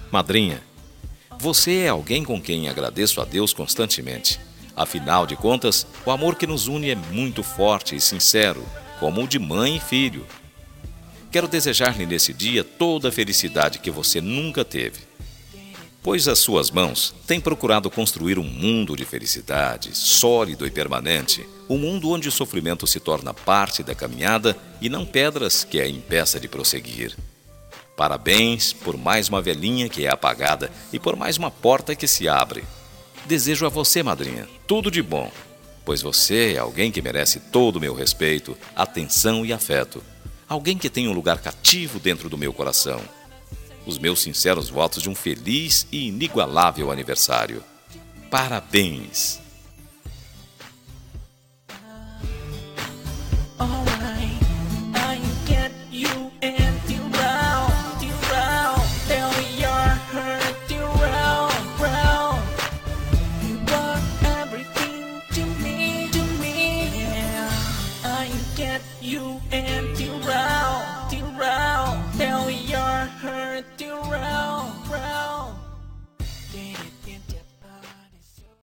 Madrinha, você é alguém com quem agradeço a Deus constantemente. Afinal de contas, o amor que nos une é muito forte e sincero, como o de mãe e filho. Quero desejar-lhe nesse dia toda a felicidade que você nunca teve, pois as suas mãos têm procurado construir um mundo de felicidade, sólido e permanente, um mundo onde o sofrimento se torna parte da caminhada e não pedras que a impeça de prosseguir. Parabéns por mais uma velhinha que é apagada e por mais uma porta que se abre. Desejo a você, madrinha, tudo de bom, pois você é alguém que merece todo o meu respeito, atenção e afeto. Alguém que tem um lugar cativo dentro do meu coração. Os meus sinceros votos de um feliz e inigualável aniversário. Parabéns! You and till round, tell your hurt till round.